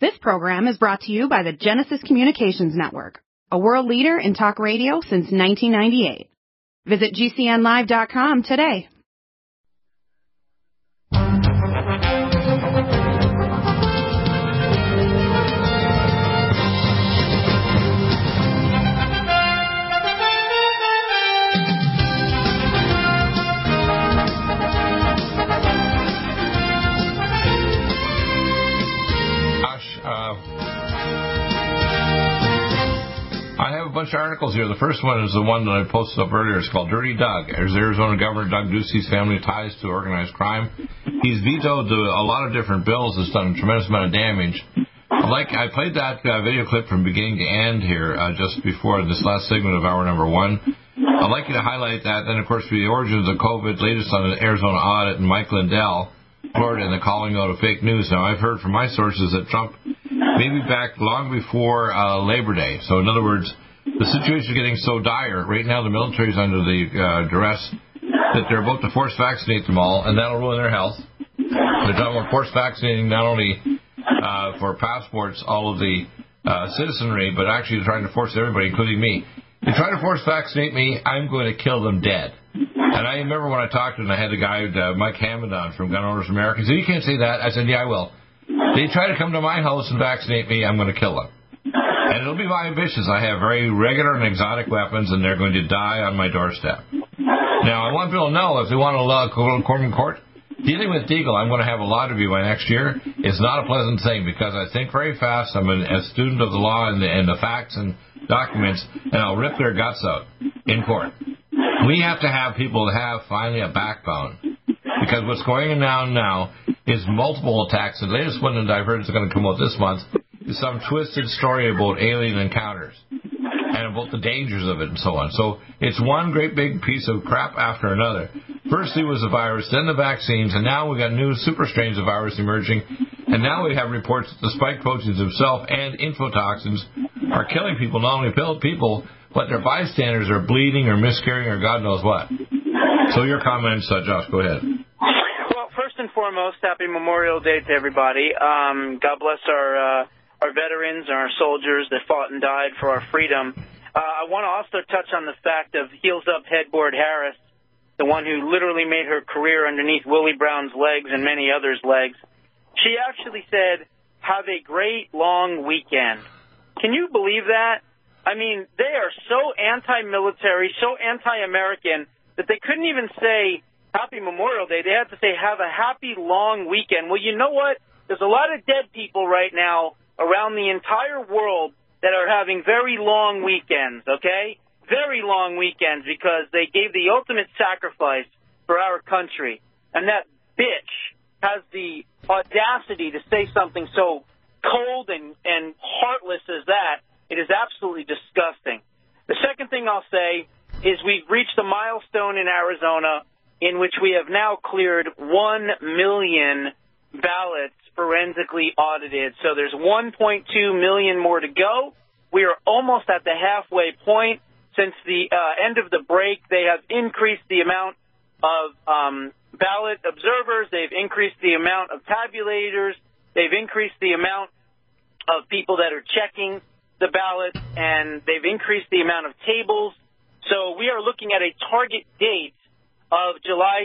This program is brought to you by the Genesis Communications Network, a world leader in talk radio since 1998. Visit GCNlive.com today. I have a bunch of articles here. The first one is the one that I posted up earlier. It's called Dirty Doug. There's Arizona Governor Doug Ducey's family ties to organized crime. He's vetoed a lot of different bills that's done a tremendous amount of damage. I played that video clip from beginning to end here just before this last segment of hour number one. I'd like you to highlight that. Then, of course, for the origins of COVID, latest on the Arizona audit, and Mike Lindell, Florida, and the calling out of fake news. Now, I've heard from my sources that Trump may be back long before Labor Day. So, in other words, the situation is getting so dire. Right now, the military is under the duress that they're about to force vaccinate them all, and that'll ruin their health. They're talking about force vaccinating not only for passports all of the citizenry, but actually trying to force everybody, including me. If you try to force vaccinate me, I'm going to kill them dead. And I remember when I talked to him, I had the guy, Mike Hammond, on from Gun Owners America. He said, "You can't say that." I said, "Yeah, I will. They try to come to my house and vaccinate me, I'm going to kill them. And it'll be my ambitions. I have very regular and exotic weapons, and they're going to die on my doorstep." Now, I want people to know, if they want to go to court, dealing with Deagle, I'm going to have a law review by next year. It's not a pleasant thing because I think very fast. I'm a student of the law and the facts and documents, and I'll rip their guts out in court. We have to have people that have finally a backbone, because what's going on now is multiple attacks. The latest one that I've heard is going to come out this month is some twisted story about alien encounters and about the dangers of it and so on. So it's one great big piece of crap after another. First it was the virus, then the vaccines, and now we've got new super strains of virus emerging. And now we have reports that the spike proteins themselves and infotoxins are killing people, not only people, but their bystanders are bleeding or miscarrying or God knows what. So your comments, Josh, go ahead. Well, first and foremost, happy Memorial Day to everybody. God bless our veterans and our soldiers that fought and died for our freedom. I want to also touch on the fact of Heels Up Headboard Harris, the one who literally made her career underneath Willie Brown's legs and many others' legs. She actually said, "Have a great long weekend." Can you believe that? I mean, they are so anti-military, so anti-American, that they couldn't even say Happy Memorial Day. They had to say, "Have a happy long weekend." Well, you know what? There's a lot of dead people right now around the entire world that are having very long weekends, okay? Very long weekends, because they gave the ultimate sacrifice for our country. And that bitch has the audacity to say something so cold and heartless as that. It is absolutely disgusting. The second thing I'll say is we've reached a milestone in Arizona in which we have now cleared 1 million ballots forensically audited. So there's 1.2 million more to go. We are almost at the halfway point. Since the end of the break, they have increased the amount of ballot observers. They've increased the amount of tabulators. They've increased the amount of people that are checking the ballots, and they've increased the amount of tables. So we are looking at a target date of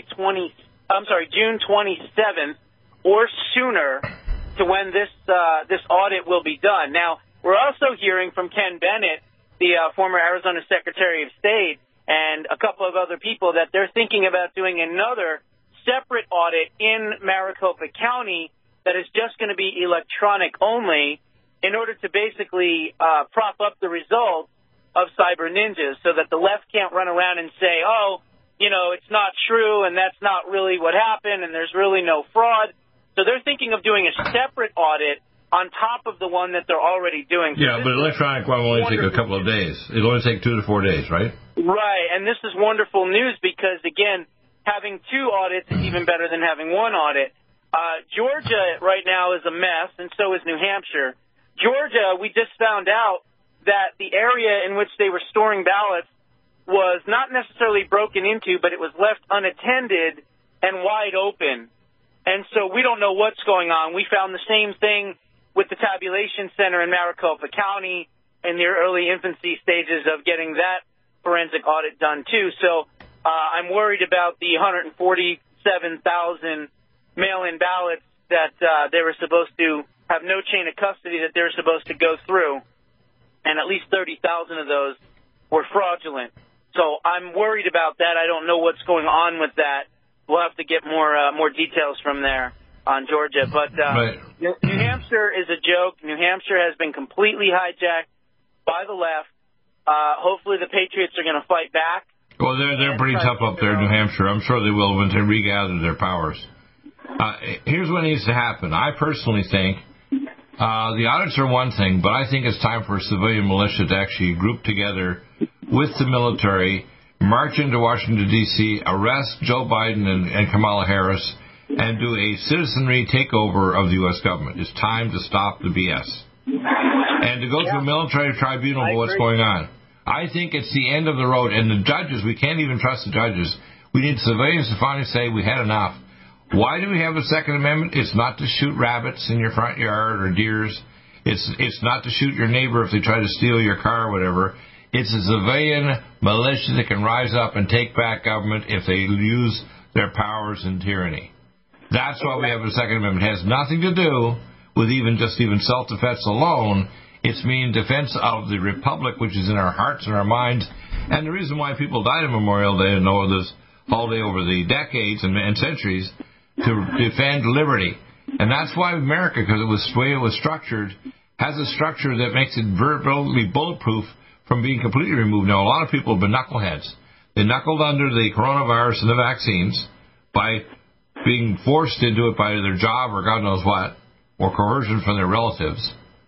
June 27th or sooner to when this audit will be done. Now, we're also hearing from Ken Bennett, the former Arizona Secretary of State, and a couple of other people that they're thinking about doing another separate audit in Maricopa County that is just going to be electronic only in order to basically prop up the results of cyber ninjas so that the left can't run around and say, "Oh, it's not true and that's not really what happened and there's really no fraud." So they're thinking of doing a separate audit on top of the one that they're already doing. So yeah, but electronic one will only take a couple of days. It'll only take 2 to 4 days, right? Right, and this is wonderful news because, again, having 2 audits is even better than having 1 audit. Georgia right now is a mess, and so is New Hampshire. Georgia, we just found out that the area in which they were storing ballots was not necessarily broken into, but it was left unattended and wide open. And so we don't know what's going on. We found the same thing with the tabulation center in Maricopa County in the early infancy stages of getting that forensic audit done, too. So I'm worried about the 147,000 mail-in ballots that they were supposed to have no chain of custody that they were supposed to go through, and at least 30,000 of those were fraudulent. So I'm worried about that. I don't know what's going on with that. We'll have to get more details from there on Georgia. But New Hampshire is a joke. New Hampshire has been completely hijacked by the left. Hopefully the Patriots are going to fight back. Well, they're pretty tough up there in New Hampshire. I'm sure they will when they regather their powers. Here's what needs to happen. I personally think the audits are one thing, but I think it's time for a civilian militia to actually group together with the military, march into Washington, D.C., arrest Joe Biden and Kamala Harris, and do a citizenry takeover of the U.S. government. It's time to stop the BS. And to go to a military tribunal for what's going on. I think it's the end of the road. And the judges, we can't even trust the judges. We need civilians to finally say we had enough. Why do we have the Second Amendment? It's not to shoot rabbits in your front yard or deers. It's not to shoot your neighbor if they try to steal your car or whatever. It's a civilian militia that can rise up and take back government if they use their powers in tyranny. That's why we have the Second Amendment. It has nothing to do with even self-defense alone. It's mean defense of the republic, which is in our hearts and our minds. And the reason why people died on Memorial Day and know this holiday over the decades and centuries to defend liberty. And that's why America, because it was the way it was structured, has a structure that makes it virtually bulletproof from being completely removed. Now, a lot of people have been knuckleheads. They knuckled under the coronavirus and the vaccines by being forced into it by their job or God knows what, or coercion from their relatives.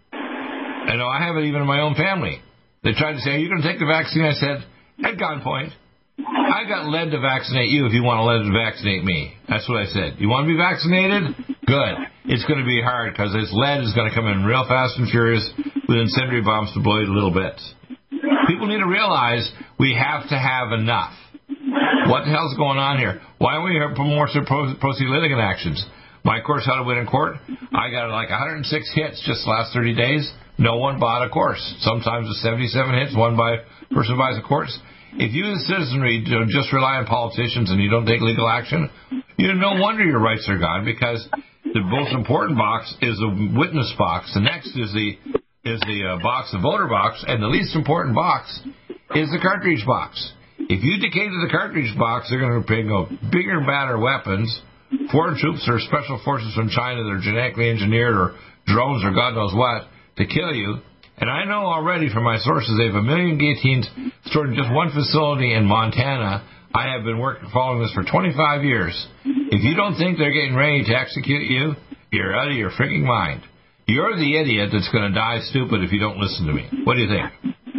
I know I have it even in my own family. They tried to say, are you going to take the vaccine? I said, at gunpoint, I got lead to vaccinate you if you want to lead to vaccinate me. That's what I said. You want to be vaccinated? Good. It's going to be hard because this lead is going to come in real fast and furious with incendiary bombs to blow you to little bits. People need to realize we have to have enough. What the hell's going on here? Why don't we have more proceed litigant actions? My course, How to Win in Court, I got like 106 hits just the last 30 days. No one bought a course. Sometimes it's 77 hits, one person buys a course. If you, the citizenry, just rely on politicians and you don't take legal action, no wonder your rights are gone, because the most important box is the witness box. The next is the box, the voter box, and the least important box is the cartridge box. If you decay to the cartridge box, they're going to bring bigger and badder weapons, foreign troops or special forces from China that are genetically engineered, or drones or God knows what, to kill you. And I know already from my sources they have 1 million guillotines stored in just one facility in Montana. I have been following this for 25 years. If you don't think they're getting ready to execute you, you're out of your freaking mind. You're the idiot that's going to die stupid if you don't listen to me. What do you think?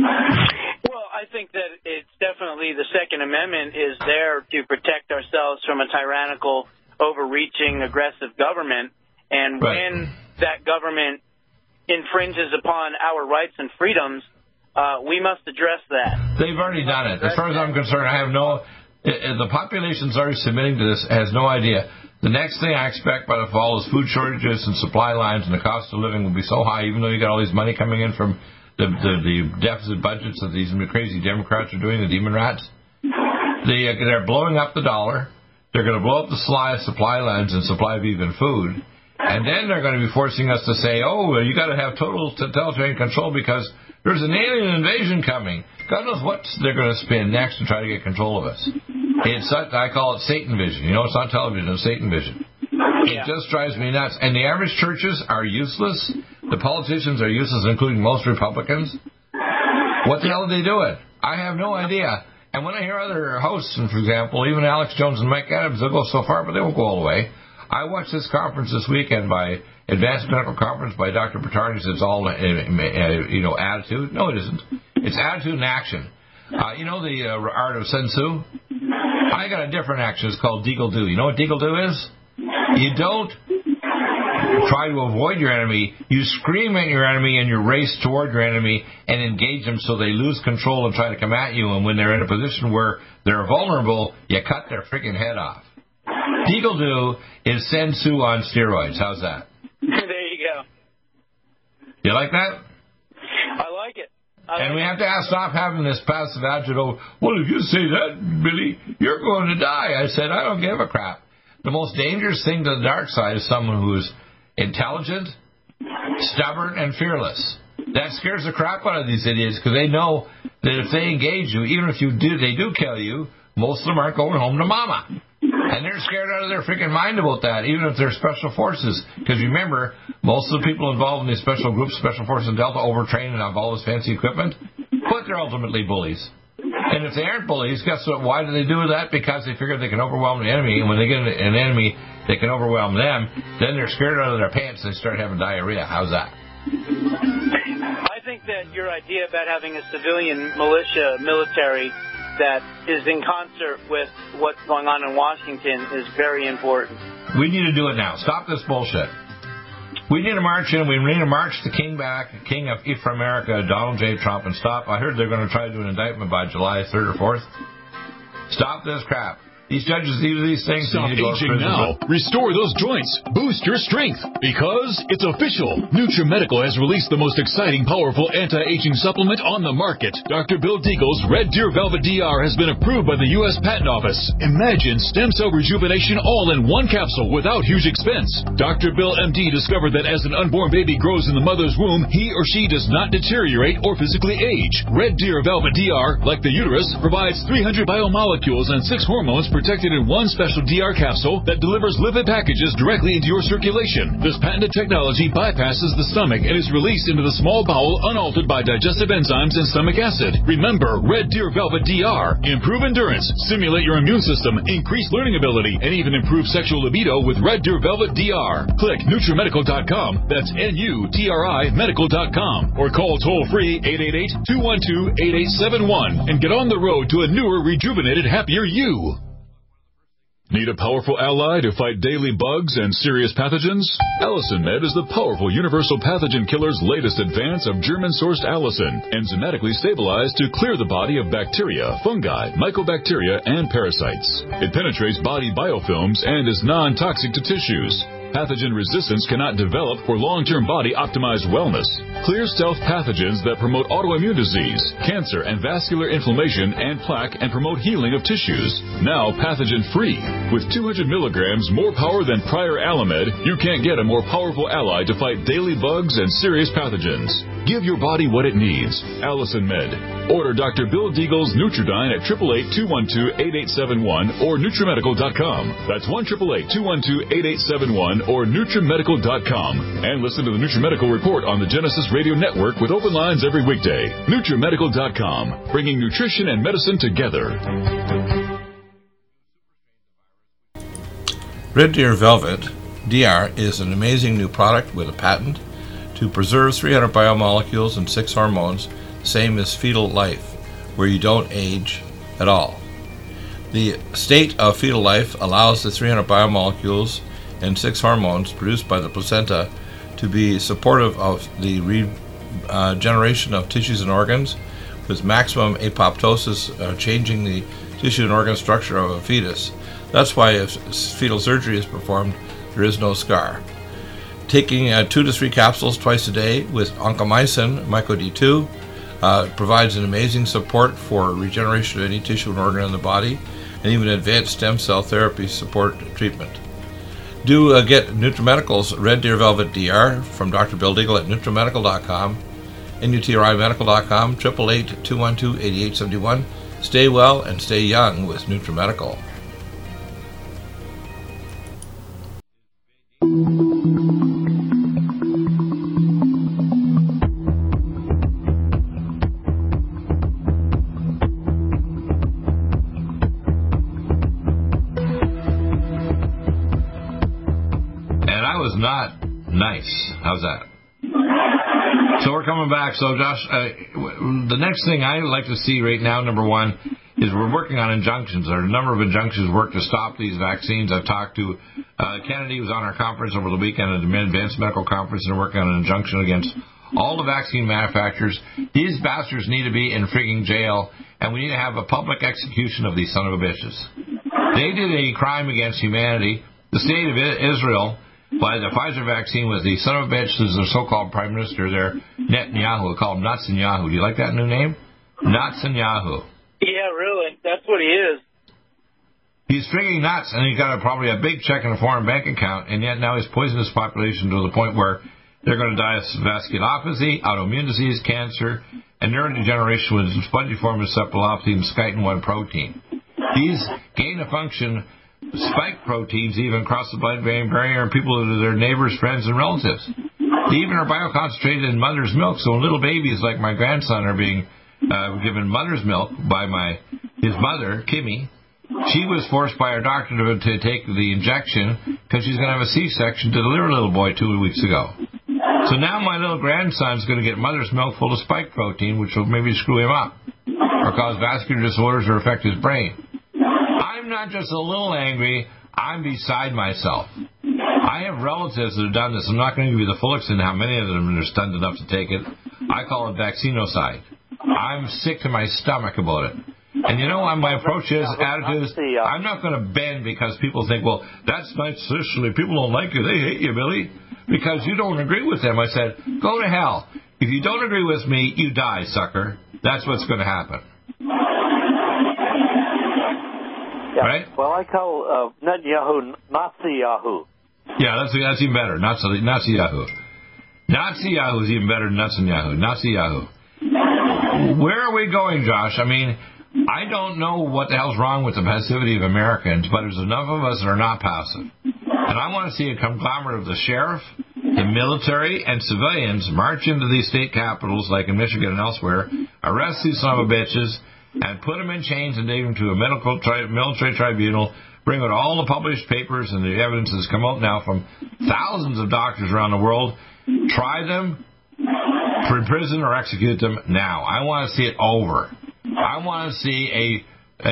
Well, I think that it's definitely the Second Amendment is there to protect ourselves from a tyrannical, overreaching, aggressive government. And when that government infringes upon our rights and freedoms, we must address that. They've already done it. As far as I'm concerned, I have the population's already submitting to this, has no idea. The next thing I expect by the fall is food shortages and supply lines, and the cost of living will be so high, even though you got all this money coming in from the deficit budgets that these crazy Democrats are doing, the demon rats. They're blowing up the dollar. They're going to blow up the supply lines and supply of even food. And then they're going to be forcing us to say, you got to have total totalitarian control because there's an alien invasion coming. God knows what they're going to spin next to try to get control of us. I call it Satan vision. It's not television, it's Satan vision. It just drives me nuts. And the average churches are useless. The politicians are useless, including most Republicans. What the hell are they doing? I have no idea. And when I hear other hosts, for example, even Alex Jones and Mike Adams, they'll go so far, but they won't go all the way. I watched this conference this weekend by Advanced Medical Conference by Dr. Patarni. It's all, attitude. No, it isn't. It's attitude and action. The art of Sun Tzu? I got a different action. It's called Deagle-Do. You know what Deagle-Do is? You don't try to avoid your enemy. You scream at your enemy and you race toward your enemy and engage them so they lose control and try to come at you. And when they're in a position where they're vulnerable, you cut their freaking head off. Deagle-Do is Sun Tzu on steroids. How's that? There you go. You like that? I like it. And we have to stop having this passive attitude of, well, if you say that, Billy, you're going to die. I said, I don't give a crap. The most dangerous thing to the dark side is someone who's intelligent, stubborn, and fearless. That scares the crap out of these idiots because they know that if they engage you, even if they do kill you, most of them aren't going home to mama. And they're scared out of their freaking mind about that, even if they're special forces. Because remember, most of the people involved in these special groups, Special Forces and Delta, overtrained and have all this fancy equipment, but they're ultimately bullies. And if they aren't bullies, guess what? Why do they do that? Because they figure they can overwhelm the enemy, and when they get an enemy that can overwhelm them, then they're scared out of their pants and they start having diarrhea. How's that? I think that your idea about having a civilian militia, military, that is in concert with what's going on in Washington is very important. We need to do it now. Stop this bullshit. We need to march in. We need to march the king back, King of America, Donald J. Trump, and stop. I heard they're going to try to do an indictment by July 3rd or 4th. Stop this crap. These judges do these things. Stop aging now. Restore those joints. Boost your strength. Because it's official. NutriMedical has released the most exciting, powerful anti-aging supplement on the market. Dr. Bill Deagle's Red Deer Velvet DR has been approved by the U.S. Patent Office. Imagine stem cell rejuvenation all in one capsule without huge expense. Dr. Bill MD discovered that as an unborn baby grows in the mother's womb, he or she does not deteriorate or physically age. Red Deer Velvet DR, like the uterus, provides 300 biomolecules and 6 hormones protected in one special DR capsule that delivers lipid packages directly into your circulation. This patented technology bypasses the stomach and is released into the small bowel unaltered by digestive enzymes and stomach acid. Remember, Red Deer Velvet DR. Improve endurance, stimulate your immune system, increase learning ability, and even improve sexual libido with Red Deer Velvet DR. Click NutriMedical.com. That's NUTRI Medical.com. Or call toll-free 888-212-8871 and get on the road to a newer, rejuvenated, happier you. Need a powerful ally to fight daily bugs and serious pathogens? Allicin Med is the powerful universal pathogen killer's latest advance of German-sourced allicin, enzymatically stabilized to clear the body of bacteria, fungi, mycobacteria, and parasites. It penetrates body biofilms and is non-toxic to tissues. Pathogen resistance cannot develop for long-term body-optimized wellness. Clear stealth pathogens that promote autoimmune disease, cancer, and vascular inflammation and plaque and promote healing of tissues. Now pathogen-free. With 200 milligrams more power than prior Alamed, you can't get a more powerful ally to fight daily bugs and serious pathogens. Give your body what it needs. Allicin Med. Order Dr. Bill Deagle's Nutridyne at 888-212-8871 or NutriMedical.com. That's 1-888-212-8871 or NutriMedical.com. And listen to the NutriMedical Report on the Genesis Radio Network with open lines every weekday. NutriMedical.com, bringing nutrition and medicine together. Red Deer Velvet DR is an amazing new product with a patent to preserve 300 biomolecules and 6 hormones, same as fetal life, where you don't age at all. The state of fetal life allows the 300 biomolecules and 6 hormones produced by the placenta to be supportive of the regeneration of tissues and organs, with maximum apoptosis, changing the tissue and organ structure of a fetus. That's why if fetal surgery is performed, there is no scar. Taking 2 to 3 capsules twice a day with oncomycin, MycoD2, provides an amazing support for regeneration of any tissue and organ in the body, and even advanced stem cell therapy support treatment. Do get NutriMedical's Red Deer Velvet DR from Dr. Bill Deagle at NutriMedical.com, NutriMedical.com, 888-212-8871. Stay well and stay young with NutriMedical. Not nice. How's that? So we're coming back. So Josh, the next thing I like to see right now, number one, is we're working on injunctions. There are a number of injunctions work to stop these vaccines. I've talked to Kennedy, who was on our conference over the weekend at the Advanced Medical Conference, and working on an injunction against all the vaccine manufacturers. These bastards need to be in frigging jail, and we need to have a public execution of these son of a bitches. They did a crime against humanity. The state of Israel by the Pfizer vaccine was the son of a bitch, is the so-called prime minister there, Netanyahu. Call him Netanyahu. Do you like that new name? Netanyahu. Yeah, really. That's what he is. He's frigging nuts, and he's got probably a big check in a foreign bank account, and yet now he's poisoned his population to the point where they're going to die of vasculopathy, autoimmune disease, cancer, and neurodegeneration with spongiform encephalopathy and schitin-1 protein. These gain-of-function spike proteins even cross the blood-brain barrier in people to their neighbors, friends, and relatives. They even are bioconcentrated in mother's milk, so when little babies like my grandson are being given mother's milk by his mother, Kimmy, she was forced by her doctor to take the injection because she's going to have a C-section to deliver a little boy 2 weeks ago. So now my little grandson's going to get mother's milk full of spike protein, which will maybe screw him up or cause vascular disorders or affect his brain. I'm not just a little angry. I'm beside myself. I have relatives that have done this. I'm not going to give you the full extent of how many of them are stunned enough to take it. I call it vaccinocide. I'm sick to my stomach about it. And you know what my approach is, attitude is, I'm not going to bend because people think, well, that's nice socially. People don't like you. They hate you, Billy, because you don't agree with them. I said, go to hell. If you don't agree with me, you die, sucker. That's what's going to happen. Yeah. Right? Well, I call Netanyahu Nazi-Yahu. Yeah, that's even better. Nazi-Yahu. Nazi-Yahu is even better than Netanyahu. Nazi-Yahu. Where are we going, Josh? I mean, I don't know what the hell's wrong with the passivity of Americans, but there's enough of us that are not passive. And I want to see a conglomerate of the sheriff, the military, and civilians march into these state capitals, like in Michigan and elsewhere, arrest these son of a bitches, and put them in chains and take them to a military tribunal, bring out all the published papers and the evidence that's come out now from thousands of doctors around the world, try them, imprison or execute them now. I want to see it over. I want to see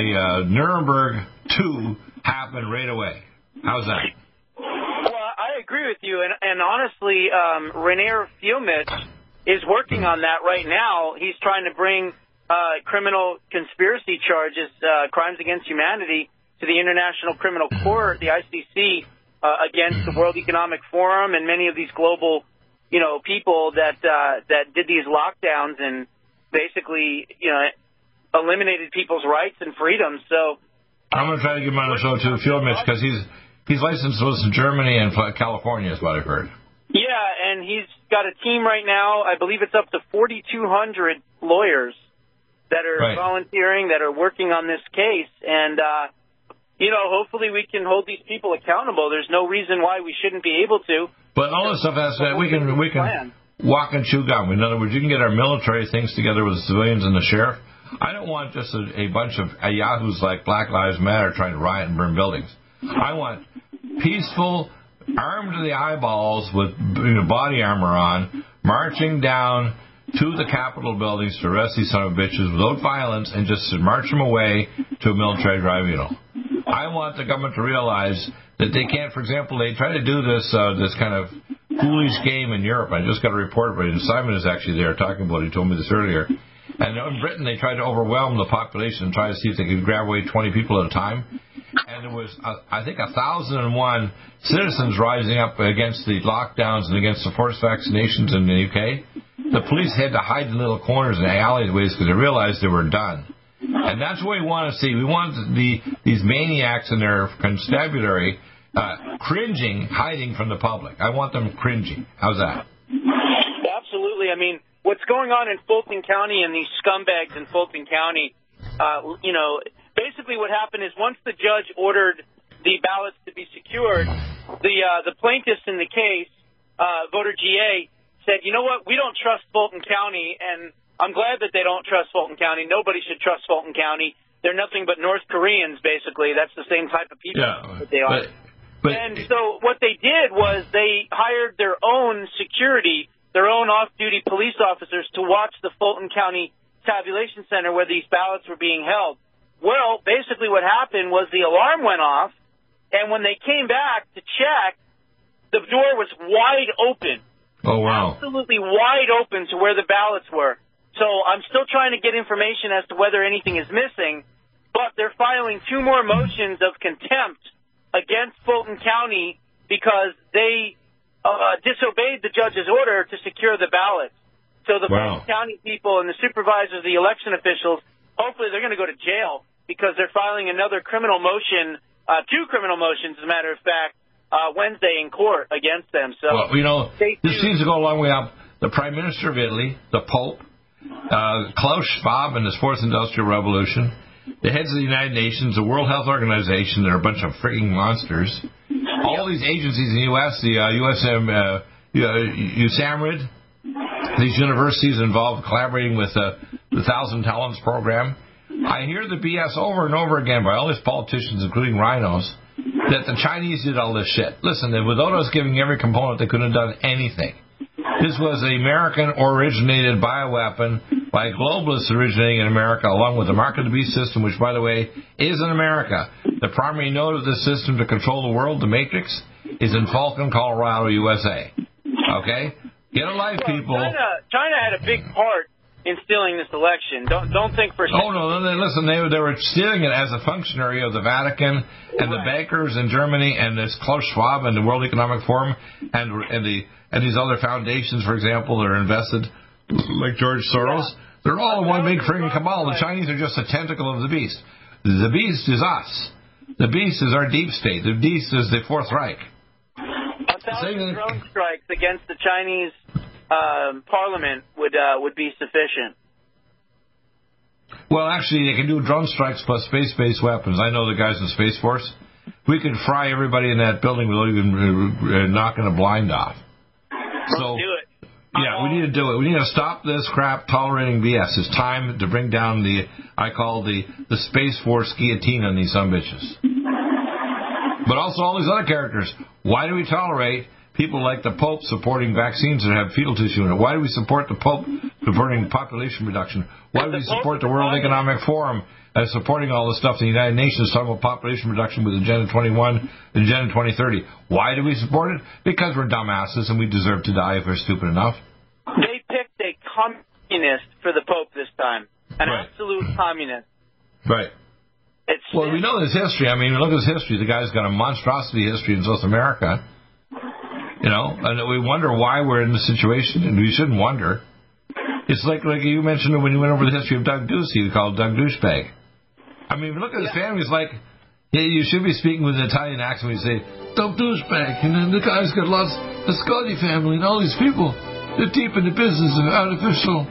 a Nuremberg 2 happen right away. How's that? Well, I agree with you, and honestly, Rainier Fiumich is working on that right now. He's trying to bring criminal conspiracy charges, crimes against humanity, to the International Criminal Court, the ICC, against the World Economic Forum and many of these global, people that did these lockdowns and basically, eliminated people's rights and freedoms. So I'm going to try to get him on the show too, Fiumich, because he's licensed to listen to Germany and California, is what I've heard. Yeah, and he's got a team right now. I believe it's up to 4,200 lawyers that are volunteering, that are working on this case. And, hopefully we can hold these people accountable. There's no reason why we shouldn't be able to. But all this stuff has to, we can walk and chew gum. In other words, you can get our military things together with the civilians and the sheriff. I don't want just a bunch of yahoos like Black Lives Matter trying to riot and burn buildings. I want peaceful, armed to the eyeballs with body armor on, marching down to the Capitol buildings to arrest these son of bitches without violence and just to march them away to a military tribunal. I want the government to realize that they can't, for example, they try to do this kind of foolish game in Europe. I just got a report, but Simon is actually there talking about it. He told me this earlier. And in Britain, they tried to overwhelm the population and try to see if they could grab away 20 people at a time. And there was, I think, 1,001 citizens rising up against the lockdowns and against the forced vaccinations in the UK. The police had to hide in little corners and alleyways because they realized they were done. And that's what we want to see. We want these maniacs and their constabulary cringing, hiding from the public. I want them cringing. How's that? Absolutely. I mean, what's going on in Fulton County and these scumbags in Fulton County, basically what happened is once the judge ordered the ballots to be secured, the plaintiffs in the case, voter GA, said, you know what, we don't trust Fulton County, and I'm glad that they don't trust Fulton County. Nobody should trust Fulton County. They're nothing but North Koreans, basically. That's the same type of people that they are. And so what they did was they hired their own security, their own off-duty police officers to watch the Fulton County tabulation center where these ballots were being held. Well, basically what happened was the alarm went off, and when they came back to check, the door was wide open. Oh, wow. Absolutely wide open to where the ballots were. So I'm still trying to get information as to whether anything is missing, but they're filing 2 more motions of contempt against Fulton County because they disobeyed the judge's order to secure the ballots. So the Fulton County people and the supervisors, the election officials, hopefully they're going to go to jail because they're filing another criminal motion, 2 criminal motions, as a matter of fact, Wednesday in court against them. So, well, you know, this seems to go a long way up. The Prime Minister of Italy, the Pope, Klaus Schwab and his Fourth Industrial Revolution, the heads of the United Nations, the World Health Organization, they're a bunch of freaking monsters. All these agencies in the U.S., the USAMRID, these universities involved collaborating with the Thousand Talents program. I hear the BS over and over again by all these politicians, including rhinos, that the Chinese did all this shit. Listen, without us giving every component, they couldn't have done anything. This was an American-originated bioweapon by globalists originating in America, along with the Mark of the Beast system, which, by the way, is in America. The primary node of this system to control the world, the Matrix, is in Falcon, Colorado, USA. Okay? Get a life, people. China had a big part in stealing this election. Don't think for a second. Oh, no, listen, they were stealing it as a functionary of the Vatican and the bankers in Germany and this Klaus Schwab and the World Economic Forum and these other foundations, for example, that are invested, like George Soros. Yeah. They're all in one big friggin' cabal. The Chinese are just a tentacle of the beast. The beast is us. The beast is our deep state. The beast is the Fourth Reich. 1,000 drone strikes against the Chinese Parliament would be sufficient. Well, actually, they can do drone strikes plus space-based weapons. I know the guys in Space Force. We could fry everybody in that building without even knocking a blind off. So, do it. Yeah, we need to do it. We need to stop this crap tolerating BS. It's time to bring down I call the Space Force guillotine on these sumbitches. But also all these other characters. Why do we tolerate people like the Pope supporting vaccines that have fetal tissue in it? Why do we support the Pope supporting population reduction? Why do we support the World Economic Forum supporting all the stuff the United Nations talking about population reduction with Agenda 21 and Agenda 2030? Why do we support it? Because we're dumbasses and we deserve to die if we're stupid enough. They picked a communist for the Pope this time. An absolute communist. Right. Well, we know his history. I mean, look at his history. The guy's got a monstrosity history in South America. You know, and we wonder why we're in this situation, and we shouldn't wonder. It's like you mentioned when you went over the history of Doug Ducey, we called Doug Douchebag. I mean, look at his family. It's like, yeah, you should be speaking with an Italian accent when you say, Doug Douchebag, and then the guy's got lots of Scotty family and all these people. They're deep in the business of artificial,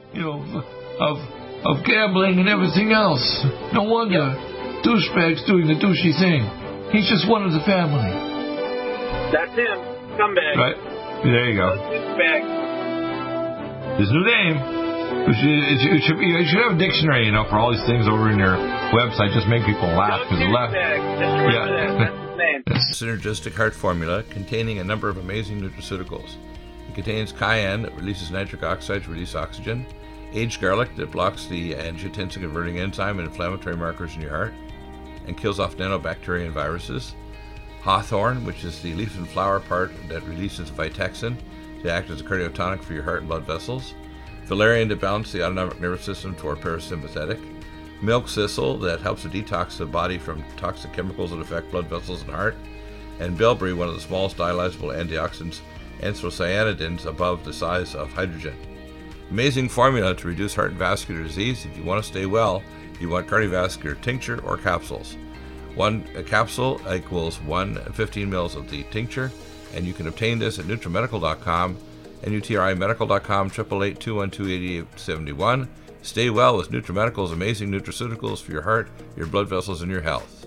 of gambling and everything else. No wonder Douchebag's doing the douchey thing. He's just one of the family. That's him. Scumbag. Right. There you go. His new name. You should have a dictionary, for all these things over in your website. Just make people laugh. Synergistic Heart Formula, containing a number of amazing nutraceuticals. It contains cayenne that releases nitric oxide to release oxygen, aged garlic that blocks the angiotensin-converting enzyme and inflammatory markers in your heart, and kills off nanobacteria and viruses. Hawthorn, which is the leaf and flower part that releases Vitexin to act as a cardiotonic for your heart and blood vessels. Valerian to balance the autonomic nervous system toward parasympathetic. Milk thistle that helps to detox the body from toxic chemicals that affect blood vessels and heart. And bilberry, one of the smallest dialyzable antioxidants, anthocyanidins above the size of hydrogen. Amazing formula to reduce heart and vascular disease. If you want to stay well, you want cardiovascular tincture or capsules. A capsule equals 15 mils of the tincture, and you can obtain this at NutriMedical.com, NutriMedical.com, 888-212-8871. Stay well with NutriMedical's amazing nutraceuticals for your heart, your blood vessels, and your health.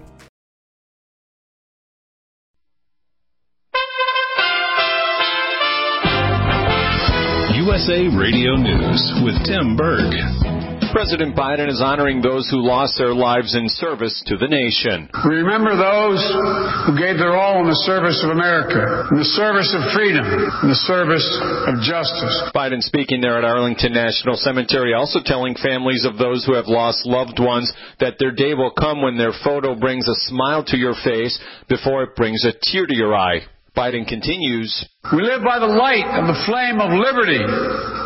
USA Radio News with Tim Berg. President Biden is honoring those who lost their lives in service to the nation. We remember those who gave their all in the service of America, in the service of freedom, in the service of justice. Biden speaking there at Arlington National Cemetery, also telling families of those who have lost loved ones that their day will come when their photo brings a smile to your face before it brings a tear to your eye. Biden continues, we live by the light of the flame of liberty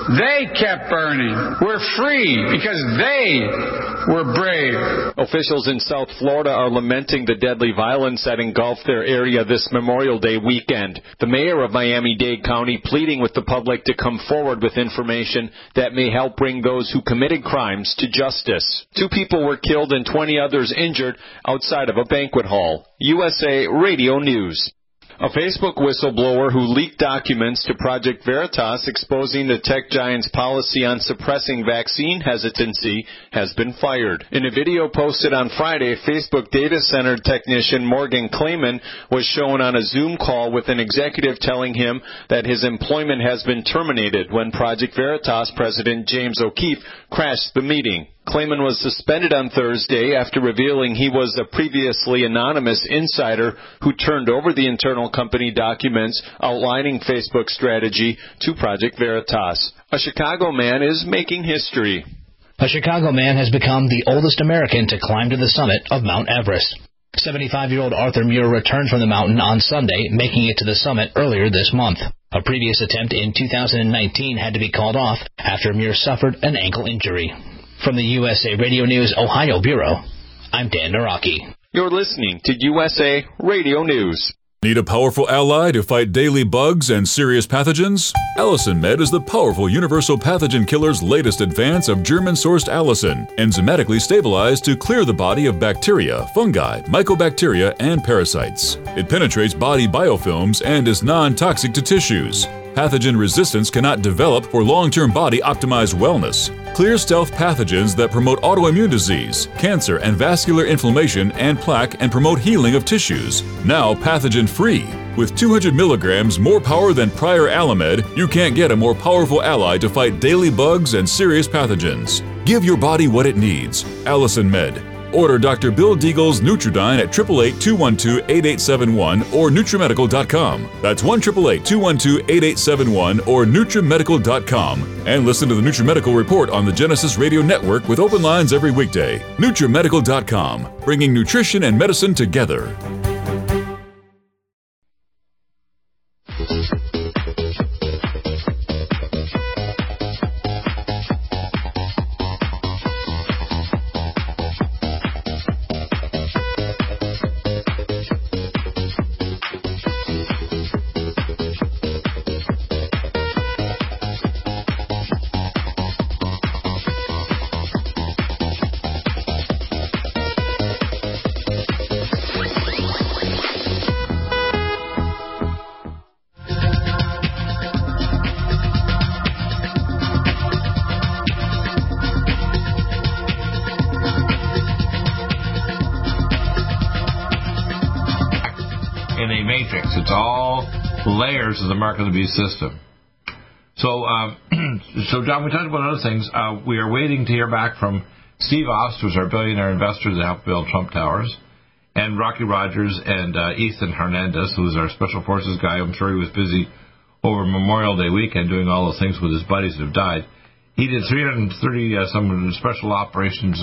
They kept burning. We're free because they were brave. Officials in South Florida are lamenting the deadly violence that engulfed their area this Memorial Day weekend. The mayor of Miami-Dade County pleading with the public to come forward with information that may help bring those who committed crimes to justice. 2 people were killed and 20 others injured outside of a banquet hall. USA Radio News. A Facebook whistleblower who leaked documents to Project Veritas exposing the tech giant's policy on suppressing vaccine hesitancy has been fired. In a video posted on Friday, Facebook data center technician Morgan Clayman was shown on a Zoom call with an executive telling him that his employment has been terminated when Project Veritas president James O'Keefe crashed the meeting. Clayman was suspended on Thursday after revealing he was a previously anonymous insider who turned over the internal company documents outlining Facebook's strategy to Project Veritas. A Chicago man is making history. A Chicago man has become the oldest American to climb to the summit of Mount Everest. 75-year-old Arthur Muir returned from the mountain on Sunday, making it to the summit earlier this month. A previous attempt in 2019 had to be called off after Muir suffered an ankle injury. From the USA Radio News Ohio Bureau, I'm Dan Naraki. You're listening to USA Radio News. Need a powerful ally to fight daily bugs and serious pathogens? Allicin Med is the powerful universal pathogen killer's latest advance of German-sourced allicin, enzymatically stabilized to clear the body of bacteria, fungi, mycobacteria, and parasites. It penetrates body biofilms and is non-toxic to tissues. Pathogen resistance cannot develop for long-term body-optimized wellness. Clear stealth pathogens that promote autoimmune disease, cancer and vascular inflammation and plaque and promote healing of tissues. Now pathogen-free. With 200 milligrams more power than prior Alamed, you can't get a more powerful ally to fight daily bugs and serious pathogens. Give your body what it needs. Allicin Med. Order Dr. Bill Deagle's Nutridyne at 888-212-8871 or NutriMedical.com. That's 1-888-212-8871 or NutriMedical.com. And listen to the NutriMedical Report on the Genesis Radio Network with open lines every weekday. NutriMedical.com, bringing nutrition and medicine together. Of the mark of the beast system. So John, we talked about other things. We are waiting to hear back from Steve Ost, who's our billionaire investor that helped build Trump Towers, and Rocky Rogers and Ethan Hernandez, who's our special forces guy. I'm sure he was busy over Memorial Day weekend doing all those things with his buddies that have died. He did 330 some special operations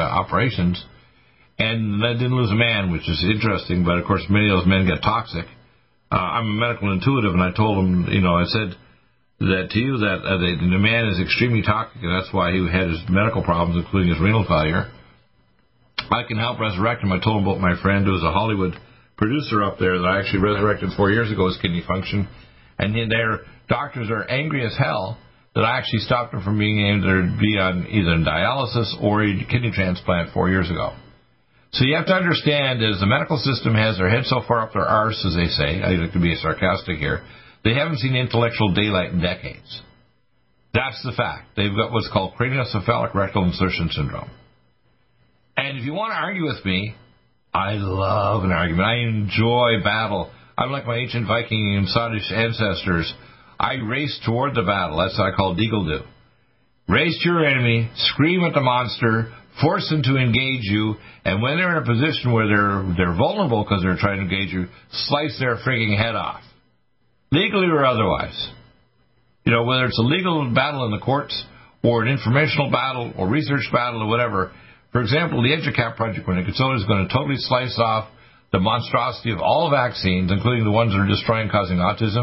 and didn't lose a man, which is interesting. But of course, many of those men get toxic. I'm a medical intuitive, and I told him, I said that to you that the man is extremely toxic, and that's why he had his medical problems, including his renal failure. I can help resurrect him. I told him about my friend who was a Hollywood producer up there that I actually resurrected 4 years ago, his kidney function, and their doctors are angry as hell that I actually stopped him from being able to be on either dialysis or a kidney transplant 4 years ago. So you have to understand, as the medical system has their head so far up their arse, as they say, I like to be sarcastic here, they haven't seen intellectual daylight in decades. That's the fact. They've got what's called craniocephalic rectal insertion syndrome. And if you want to argue with me, I love an argument. I enjoy battle. I'm like my ancient Viking and Scottish ancestors. I race toward the battle. That's what I call Deagle do. Race to your enemy, scream at the monster, force them to engage you, and when they're in a position where they're vulnerable because they're trying to engage you, slice their frigging head off. Legally or otherwise. Whether it's a legal battle in the courts or an informational battle or research battle or whatever. For example, the EduCap Project, when it gets out, is going to totally slice off the monstrosity of all vaccines, including the ones that are destroying, causing autism.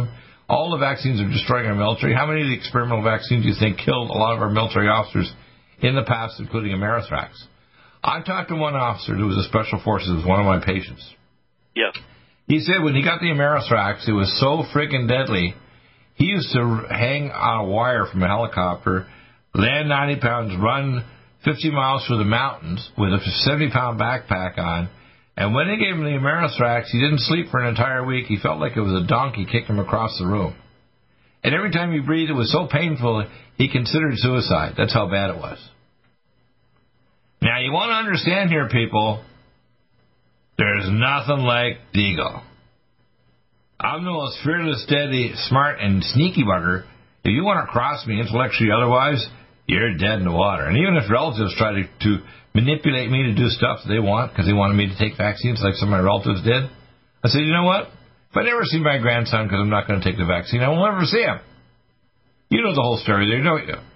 all the vaccines are destroying our military. How many of the experimental vaccines do you think killed a lot of our military officers in the past, including Amerithrax? I talked to one officer who was a Special Forces, was one of my patients. Yes. He said when he got the Amerithrax, it was so friggin' deadly, he used to hang on a wire from a helicopter, land 90 pounds, run 50 miles through the mountains with a 70-pound backpack on, and when they gave him the Amerithrax, he didn't sleep for an entire week. He felt like it was a donkey kicked him across the room. And every time he breathed, it was so painful, he considered suicide. That's how bad it was. Now, you want to understand here, people, there's nothing like Deagle. I'm the most fearless, steady, smart, and sneaky bugger. If you want to cross me intellectually otherwise, you're dead in the water. And even if relatives try to manipulate me to do stuff they want because they wanted me to take vaccines like some of my relatives did, I said, you know what? If I never see my grandson because I'm not going to take the vaccine, I won't ever see him. You know the whole story there, don't you?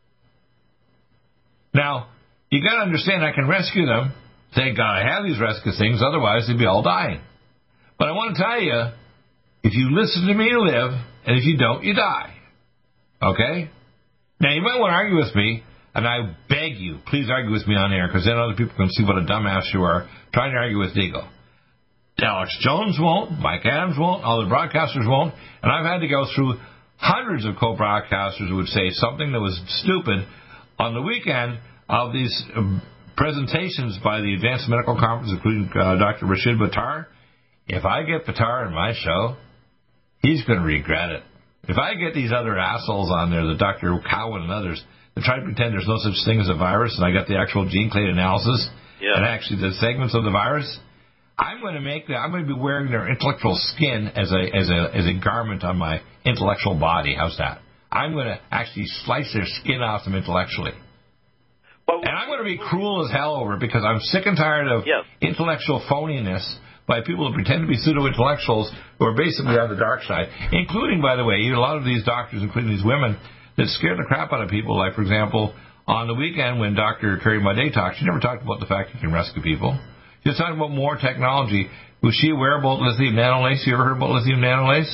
Now, you got to understand I can rescue them. Thank God I have these rescue things, otherwise they'd be all dying. But I want to tell you, if you listen to me, you live, and if you don't, you die. Okay? Now, you might want to argue with me, and I beg you, please argue with me on air, because then other people can see what a dumbass you are trying to argue with Deagle. Alex Jones won't, Mike Adams won't, all the broadcasters won't, and I've had to go through hundreds of co-broadcasters who would say something that was stupid on the weekend of these presentations by the Advanced Medical Conference, including Dr. Rashid Buttar. If I get Buttar in my show, he's going to regret it. If I get these other assholes on there, the Dr. Cowan and others, that try to pretend there's no such thing as a virus, and I got the actual gene clade analysis, and actually the segments of the virus, I'm going to be wearing their intellectual skin as a garment on my intellectual body. How's that? I'm going to actually slice their skin off them intellectually. And I'm going to be cruel as hell over it because I'm sick and tired of intellectual phoniness by people who pretend to be pseudo-intellectuals who are basically on the dark side, including, by the way, a lot of these doctors, including these women, that scare the crap out of people. Like, for example, on the weekend when Dr. Carrie Madej talked, she never talked about the fact you can rescue people. She was talking about more technology. Was she aware about lithium nanolace? You ever heard about lithium nanolace?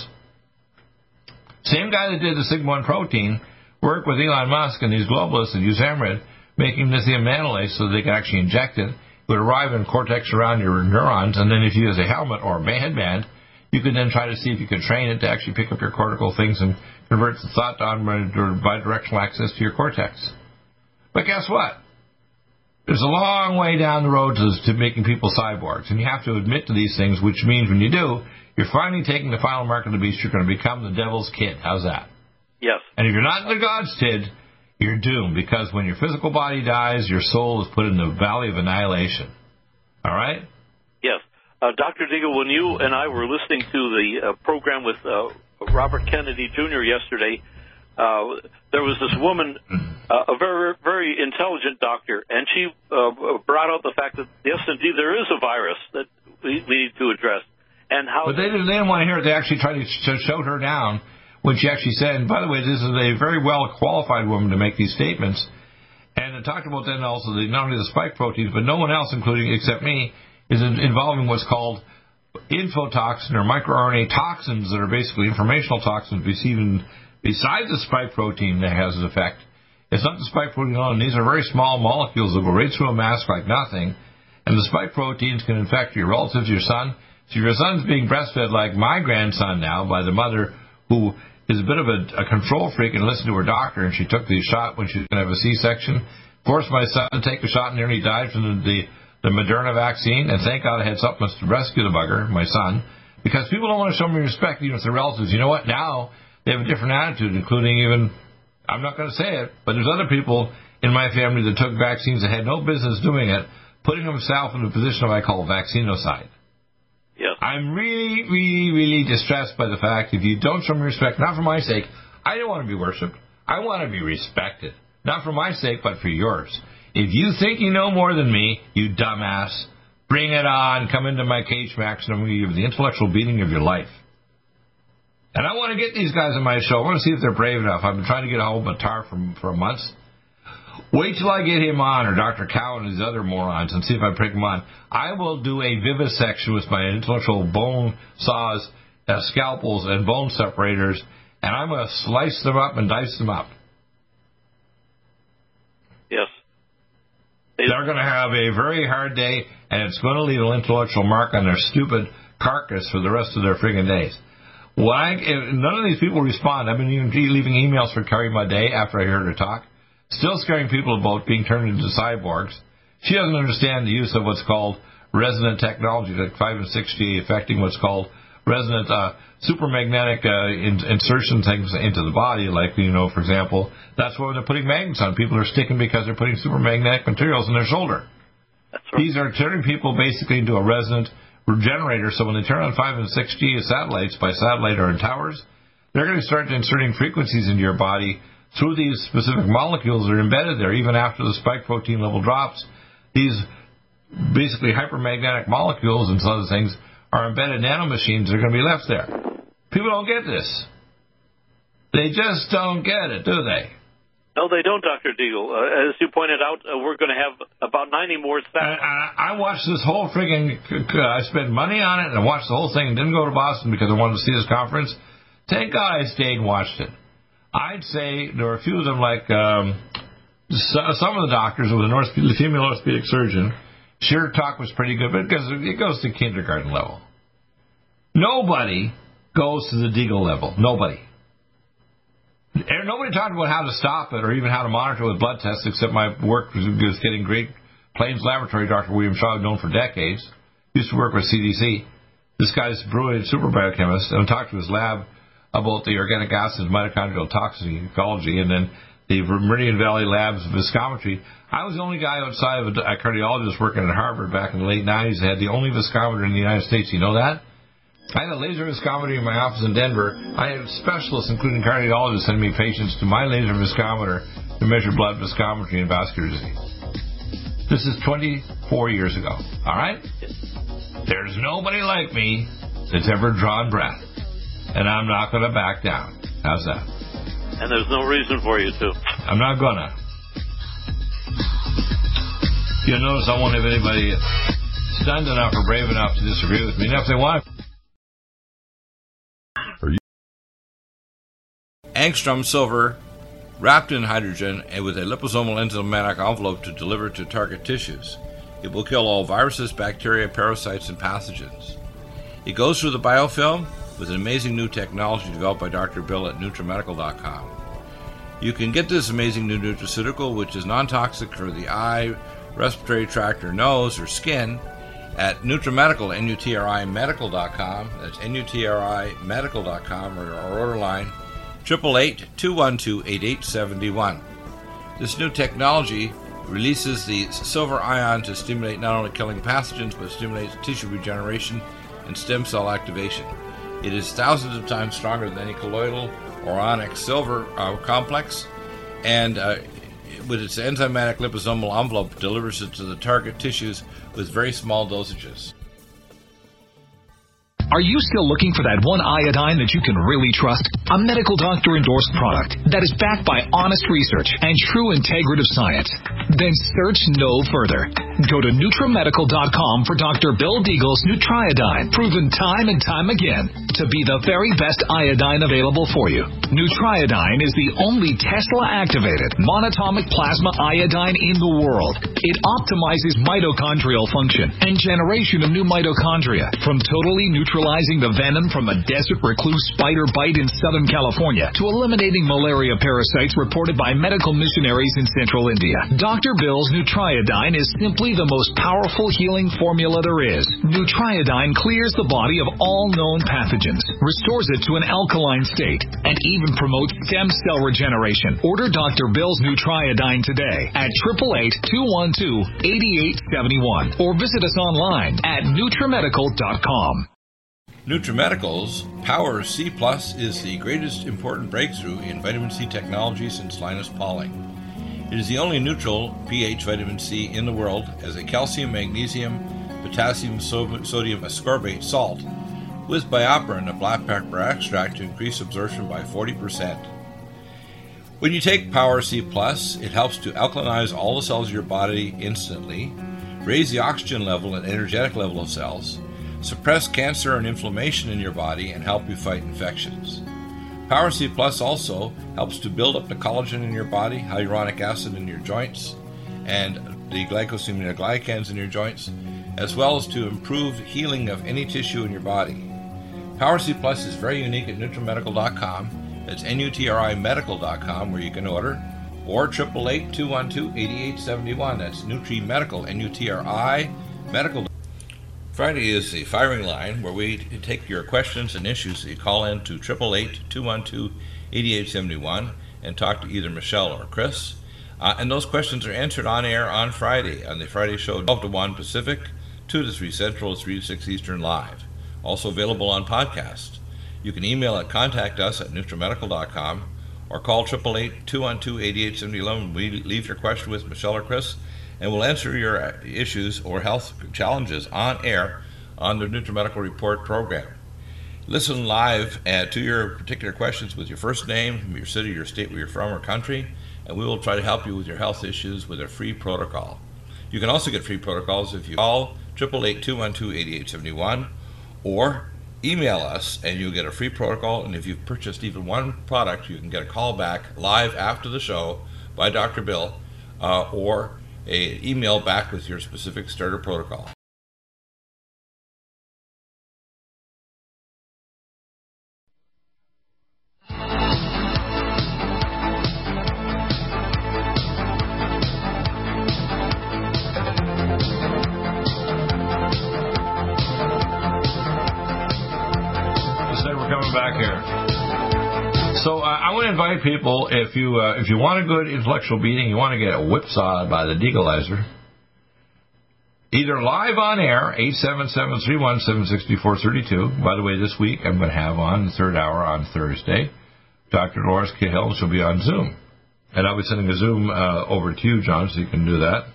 Same guy that did the Sigma-1 protein worked with Elon Musk and these globalists at USAMRIID making lithium nanolace so they could actually inject it. It would arrive in cortex around your neurons, and then if you use a helmet or a headband, you could then try to see if you could train it to actually pick up your cortical things and convert the thought on bidirectional access to your cortex. But guess what? There's a long way down the road to making people cyborgs, and you have to admit to these things, which means when you do, you're finally taking the final mark of the beast. You're going to become the devil's kid. How's that? Yes. And if you're not the God's kid, you're doomed, because when your physical body dies, your soul is put in the valley of annihilation. All right? Yes. Dr. Deagle, when you and I were listening to the program with Robert Kennedy Jr. yesterday, there was this woman, a very, very intelligent doctor, and she brought out the fact that, yes, indeed, there is a virus that we need to address. And how? But they didn't want to hear it. They actually tried to shout her down when she actually said, and by the way, this is a very well-qualified woman to make these statements, and it talked about then also not only the spike proteins, but no one else, including except me, is involving what's called infotoxin or microRNA toxins that are basically informational toxins besides the spike protein that has an effect. It's not the spike protein alone. These are very small molecules that go right through a mask like nothing, and the spike proteins can infect your relatives, your son. So your son's being breastfed like my grandson now by the mother who is a bit of a control freak and listened to her doctor, and she took the shot when she was going to have a C-section, forced my son to take the shot and nearly died from the Moderna vaccine, and thank God I had supplements to rescue the bugger, my son, because people don't want to show me respect even if they're relatives. You know what? Now they have a different attitude, including even, I'm not going to say it, but there's other people in my family that took vaccines that had no business doing it, putting themselves in a position of what I call vaccinocide. Yes. I'm really, really, really distressed by the fact if you don't show me respect, not for my sake, I don't want to be worshipped. I want to be respected. Not for my sake, but for yours. If you think you know more than me, you dumbass, bring it on. Come into my cage, Max, and I'm going to give you the intellectual beating of your life. And I want to get these guys on my show. I want to see if they're brave enough. I've been trying to get a hold of Buttar for months. Wait till I get him on, or Dr. Cowan and these other morons, and see if I pick him on. I will do a vivisection with my intellectual bone saws scalpels and bone separators, and I'm going to slice them up and dice them up. Yes. They're going to have a very hard day, and it's going to leave an intellectual mark on their stupid carcass for the rest of their friggin' days. None of these people respond. I've been leaving emails for Carrie Madej after I heard her talk, still scaring people about being turned into cyborgs. She doesn't understand the use of what's called resonant technology, like 5 and 6G, affecting what's called resonant supermagnetic insertion things into the body. Like, for example, that's why they're putting magnets on. People are sticking because they're putting supermagnetic materials in their shoulder. That's right. These are turning people basically into a resonant generator. So when they turn on 5 and 6G satellites by satellite or in towers, they're going to start inserting frequencies into your body through these specific molecules that are embedded there. Even after the spike protein level drops, these basically hypermagnetic molecules and some other things are embedded nanomachines that are going to be left there. People don't get this. They just don't get it, do they? No, they don't, Dr. Deagle. As you pointed out, we're going to have about 90 more satellites. I watched this whole friggin'... I spent money on it, and I watched the whole thing and didn't go to Boston because I wanted to see this conference. Thank God I stayed and watched it. I'd say there were a few of them, like some of the doctors with a female orthopedic surgeon. Her talk was pretty good, but it goes to kindergarten level. Nobody goes to the Deagle level. Nobody. Nobody talked about how to stop it or even how to monitor it with blood tests, except my work was getting great. Plains Laboratory, Dr. William Shaw, known for decades, used to work with CDC. This guy's a brilliant super biochemist, and I talked to his lab about the organic acids, mitochondrial toxicology, and then the Meridian Valley Labs viscometry. I was the only guy outside of a cardiologist working at Harvard back in the late 90s that had the only viscometer in the United States. You know that? I had a laser viscometer in my office in Denver. I had specialists, including cardiologists, sending me patients to my laser viscometer to measure blood viscometry and vascular disease. This is 24 years ago. All right? There's nobody like me that's ever drawn breath. And I'm not going to back down. How's that? And there's no reason for you to. I'm not going to. You'll notice I won't have anybody stunned enough or brave enough to disagree with me. Now, if they want... Angstrom silver wrapped in hydrogen and with a liposomal enzymatic envelope to deliver to target tissues. It will kill all viruses, bacteria, parasites, and pathogens. It goes through the biofilm with an amazing new technology developed by Dr. Bill at NutriMedical.com. You can get this amazing new nutraceutical, which is non-toxic for the eye, respiratory tract, or nose, or skin, at NutriMedical, NutriMedical.com. That's NutriMedical.com, or our order line, 888-212-8871. This new technology releases the silver ion to stimulate not only killing pathogens, but stimulates tissue regeneration and stem cell activation. It is thousands of times stronger than any colloidal or onyx silver complex, and with its enzymatic liposomal envelope, delivers it to the target tissues with very small dosages. Are you still looking for that one iodine that you can really trust? A medical doctor endorsed product that is backed by honest research and true integrative science? Then search no further. Go to NutriMedical.com for Dr. Bill Deagle's Nutriodine, proven time and time again to be the very best iodine available for you. Nutriodine is the only Tesla-activated monatomic plasma iodine in the world. It optimizes mitochondrial function and generation of new mitochondria, from totally neutralizing the venom from a desert recluse spider bite in Southern California to eliminating malaria parasites reported by medical missionaries in Central India. Dr. Bill's Nutriodine is simply the most powerful healing formula there is. Nutriodine clears the body of all known pathogens, restores it to an alkaline state, and even promotes stem cell regeneration. Order Dr. Bill's Nutriodine today at 888-212-8871 or visit us online at NutriMedical.com. NutriMedical's Power C Plus is the greatest important breakthrough in vitamin C technology since Linus Pauling. It is the only neutral pH vitamin C in the world as a calcium, magnesium, potassium, sodium ascorbate salt with BioPerine, a black pepper extract, to increase absorption by 40%. When you take Power C Plus, it helps to alkalinize all the cells of your body instantly, raise the oxygen level and energetic level of cells, suppress cancer and inflammation in your body, and help you fight infections. Power C Plus also helps to build up the collagen in your body, hyaluronic acid in your joints, and the glycosaminoglycans in your joints, as well as to improve healing of any tissue in your body. Power C Plus is very unique at NutriMedical.com. It's NutriMedical.com where you can order, or 888-212-8871. That's NutriMedical, N-U-T-R-I, Medical. Friday is the firing line where we take your questions and issues that you call in to 888-212-8871 and talk to either Michelle or Chris. And those questions are answered on air on Friday, on the Friday show, 12 to 1 Pacific, 2 to 3 Central, 3 to 6 Eastern live. Also available on podcast. You can email at contact us at NutriMedical.com or call 888-212-8871. We leave your question with Michelle or Chris, and we'll answer your issues or health challenges on air on the NutriMedical Report program. Listen live to your particular questions with your first name, your city, your state where you're from, or country, and we will try to help you with your health issues with a free protocol. You can also get free protocols if you call 888-212-8871 or email us, and you'll get a free protocol. And if you've purchased even one product, you can get a call back live after the show by Dr. Bill, or an email back with your specific starter protocol. Back here. So I want to invite people, if you want a good intellectual beating, you want to get whipsawed by the Deagleizer, either live on air, 877-317-6432. By the way, this week I'm going to have on the third hour on Thursday, Dr. Dolores Cahill. She'll be on Zoom. And I'll be sending a Zoom over to you, John, so you can do that.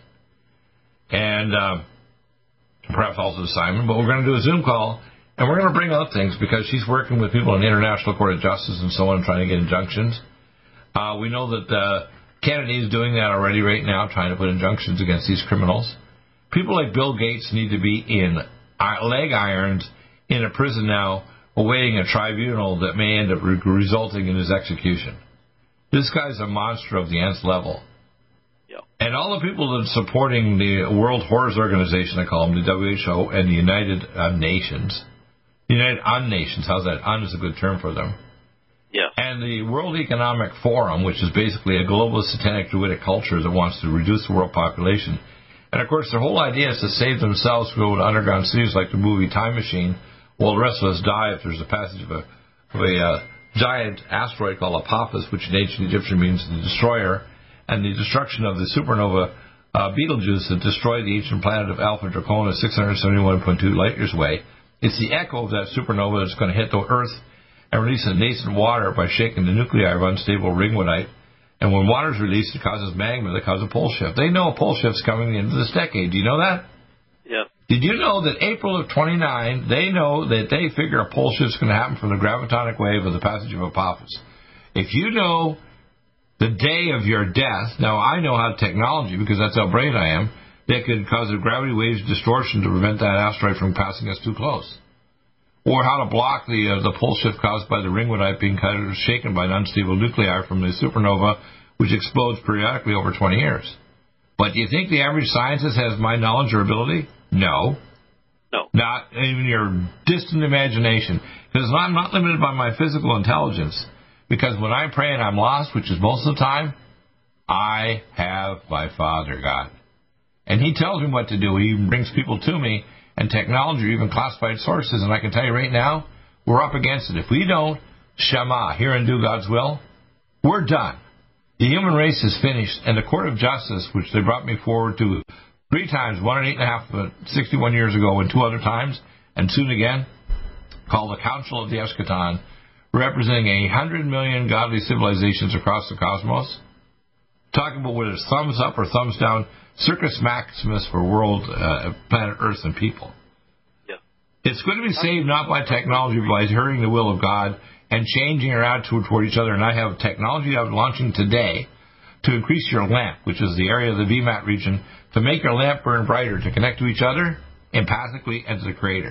And perhaps also to Simon. But we're going to do a Zoom call. And we're going to bring out things because she's working with people in the International Court of Justice and so on, trying to get injunctions. We know that Kennedy is doing that already right now, trying to put injunctions against these criminals. People like Bill Gates need to be in leg irons in a prison now, awaiting a tribunal that may end up resulting in his execution. This guy's a monster of the nth level. Yep. And all the people that are supporting the World Health Organization, I call them, the WHO, and the United Nations. United Nations, how's that? Is a good term for them. Yeah. And the World Economic Forum, which is basically a global satanic druidic culture that wants to reduce the world population. And, of course, their whole idea is to save themselves from going to underground cities like the movie Time Machine, while the rest of us die if there's a passage of a giant asteroid called Apophis, which in ancient Egyptian means the destroyer, and the destruction of the supernova Betelgeuse that destroyed the ancient planet of Alpha Draconis 671.2 light years away. It's the echo of that supernova that's going to hit the Earth and release a nascent water by shaking the nuclei of unstable ringwoodite. And when water is released, it causes magma that causes a pole shift. They know a pole shift's coming at the end of this decade. Do you know that? Yeah. Did you know that April of 29, they know that they figure a pole shift's going to happen from the gravitonic wave of the passage of Apophis? If you know the day of your death, now I know how technology, because that's how brave I am, that could cause a gravity waves distortion to prevent that asteroid from passing us too close. Or how to block the pole shift caused by the ringwoodite being kind of shaken by an unstable nuclei from the supernova, which explodes periodically over 20 years. But do you think the average scientist has my knowledge or ability? No. No. Not even your distant imagination. Because I'm not limited by my physical intelligence. Because when I pray and I'm lost, which is most of the time, I have my Father God. And He tells me what to do. He brings people to me, and technology, or even classified sources. And I can tell you right now, we're up against it. If we don't Shema, hear and do God's will, we're done. The human race is finished, and the Court of Justice, which they brought me forward to 3 times, 1 and 8.5, 61 years ago, and 2 other times, and soon again, called the Council of the Eschaton, representing 100 million godly civilizations across the cosmos, talking about whether it's thumbs up or thumbs down, Circus Maximus for world, planet Earth and people. Yeah. It's going to be saved not by technology, but by hearing the will of God and changing our attitude toward each other. And I have technology I'm launching today to increase your lamp, which is the area of the VMAT region, to make your lamp burn brighter, to connect to each other empathically and to the Creator.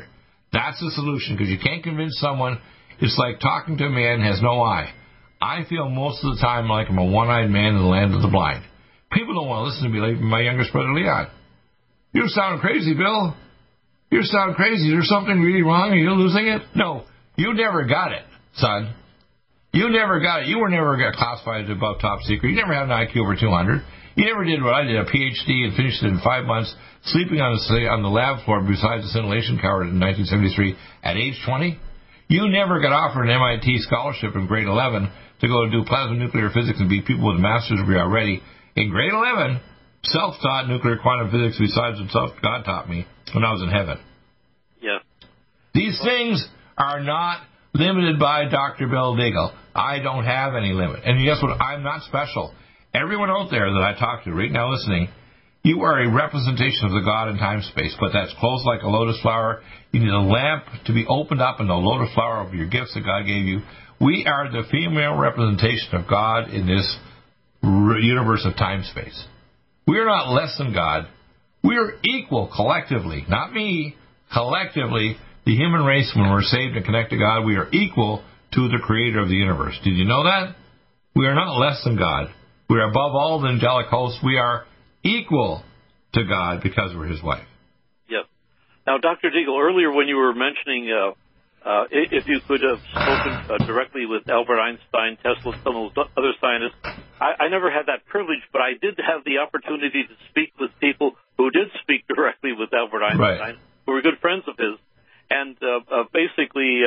That's the solution, because you can't convince someone. It's like talking to a man who has no eye. I feel most of the time like I'm a one-eyed man in the land of the blind. People don't want to listen to me like my youngest brother, Leon. You sound crazy, Bill. You sound crazy. Is there something really wrong? Are you losing it? No, you never got it, son. You never got it. You were never classified as above top secret. You never had an IQ over 200. You never did what I did, a PhD, and finished it in 5 months, sleeping on the lab floor beside the scintillation tower in 1973 at age 20. You never got offered an MIT scholarship in grade 11 to go do plasma nuclear physics and be people with a master's degree already. In grade 11, self-taught nuclear quantum physics besides what God taught me when I was in heaven. Yeah. These things are not limited by Dr. Bill Deagle. I don't have any limit. And guess what? I'm not special. Everyone out there that I talk to right now listening, you are a representation of the God in time-space, but that's closed like a lotus flower. You need a lamp to be opened up in the lotus flower of your gifts that God gave you. We are the female representation of God in this universe of time-space. We are not less than God. We are equal collectively, not me, collectively, the human race, when we're saved and connect to God, we are equal to the creator of the universe. Did you know that? We are not less than God. We are above all the angelic hosts. We are equal to God because we're his wife. Yep. Now, Dr. Deagle, earlier when you were mentioning if you could have spoken directly with Albert Einstein, Tesla, some of those other scientists, I never had that privilege, but I did have the opportunity to speak with people who did speak directly with Albert Einstein, who were good friends of his. And basically,